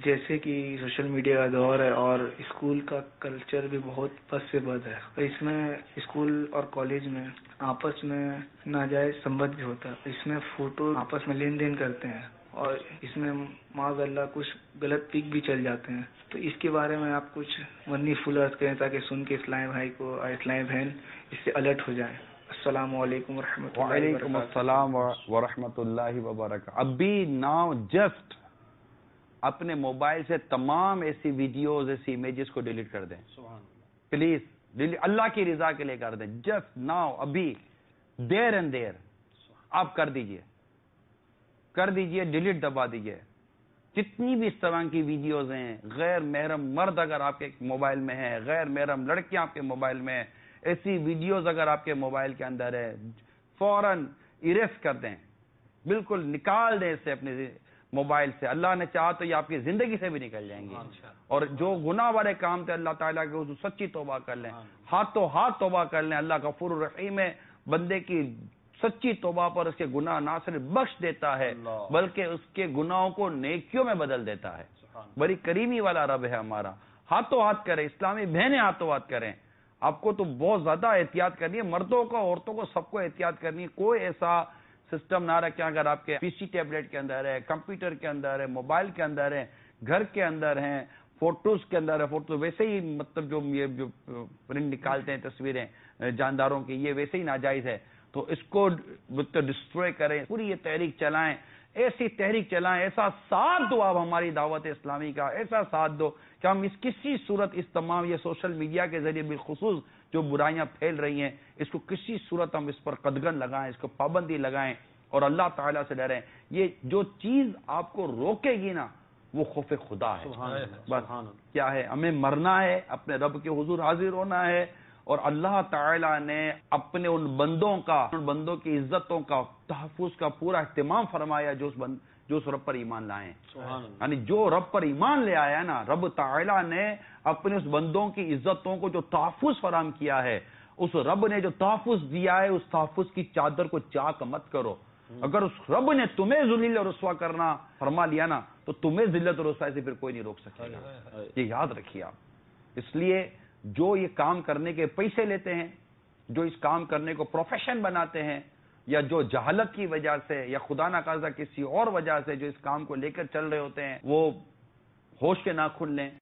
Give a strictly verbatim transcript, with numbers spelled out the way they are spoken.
جیسے کہ social media کا دور ہے اور اسکول کا کلچر بھی بہت بد سے بد ہے. اس میں اسکول اور کالج میں آپس میں ناجائز سمبند بھی ہوتا ہے. اس میں فوٹو آپس میں لین دین کرتے ہیں اور اس میں معاذ اللہ کچھ غلط پک بھی چل جاتے ہیں. تو اس کے بارے میں آپ کچھ ونی فلرت کریں تاکہ سن کے اسلامی بھائی کو اور اسلامی بہن اس سے الرٹ ہو جائیں. السلام علیکم ورحمۃ اللہ وبرکاتہ. وعلیکم السلام ورحمۃ اللہ وبرکاتہ. ابھی ناؤ جسٹ اپنے موبائل سے تمام ایسی ویڈیوز ایسی امیجز کو ڈیلیٹ کر دیں پلیز. اللہ کی رضا کے لیے کر دیں. جسٹ ناؤ ابھی دیر اینڈ دیر آپ کر دیجئے کر دیجئے ڈیلیٹ دبا دیجئے. جتنی بھی اس طرح کی ویڈیوز ہیں، غیر محرم مرد اگر آپ کے موبائل میں ہیں، غیر محرم لڑکیاں آپ کے موبائل میں ہیں، ایسی ویڈیوز اگر آپ کے موبائل کے اندر ہے فوراً ایریز کر دیں. بالکل نکال دیں اسے اپنے موبائل سے. اللہ نے چاہا تو یہ آپ کی زندگی سے بھی نکل جائیں گے. اور جو گناہ والے کام تھے اللہ تعالیٰ کے حضور سچی توبہ کر لیں، ہاتھوں ہاتھ توبہ کر لیں. اللہ غفور الرحیم ہے، بندے کی سچی توبہ پر اس کے گناہ نہ صرف بخش دیتا ہے بلکہ اس کے گناہوں کو نیکیوں میں بدل دیتا ہے. بڑی کریمی والا رب ہے ہمارا. ہاتھوں ہاتھ کریں، اسلامی بہنیں ہاتھوں ہاتھ کریں. آپ کو تو بہت زیادہ احتیاط کرنی ہے، مردوں کو عورتوں کو سب کو احتیاط کرنی ہے. کوئی ایسا سسٹم نہ رکھیں اگر آپ کے پی سی ٹیبلیٹ کے اندر ہے، کمپیوٹر کے اندر ہے، موبائل کے اندر ہے، گھر کے اندر ہیں، فوٹوز کے اندر ہے. فوٹو ویسے ہی مطلب جو یہ جو پرنٹ نکالتے ہیں تصویریں جانداروں کی، یہ ویسے ہی ناجائز ہے. تو اس کو ڈسٹروائے کریں. پوری یہ تحریک چلائیں، ایسی تحریک چلائیں، ایسا ساتھ دو آپ ہماری دعوت اسلامی کا، ایسا ساتھ دو کہ ہم اس کسی صورت اس تمام یہ سوشل میڈیا کے ذریعے بالخصوص جو برائیاں پھیل رہی ہیں اس کو کسی صورت ہم اس پر قدغن لگائیں، اس کو پابندی لگائیں اور اللہ تعالیٰ سے ڈریں. یہ جو چیز آپ کو روکے گی نا وہ خوف خدا ہے. بس کیا ہے، ہمیں مرنا ہے، اپنے رب کے حضور حاضر ہونا ہے اور اللہ تعالیٰ نے اپنے ان بندوں کا، ان بندوں کی عزتوں کا تحفظ کا پورا اہتمام فرمایا جو اس بند جو اس رب پر ایمان لائیں. یعنی جو رب پر ایمان لے آیا نا، رب تعالیٰ نے اپنے اس بندوں کی عزتوں کو جو تحفظ فراہم کیا ہے، اس رب نے جو تحفظ دیا ہے اس تحفظ کی چادر کو چاک مت کرو. اگر اس رب نے تمہیں ذلیل اور رسوا کرنا فرما لیا نا تو تمہیں ذلت اور رسوائی سے پھر کوئی نہیں روک سکے گا. یہ یاد رکھیے آپ. اس لیے جو یہ کام کرنے کے پیسے لیتے ہیں، جو اس کام کرنے کو پروفیشن بناتے ہیں، یا جو جہالت کی وجہ سے یا خدا نہ خواستہ کسی اور وجہ سے جو اس کام کو لے کر چل رہے ہوتے ہیں، وہ ہوش کے ناخن لیں.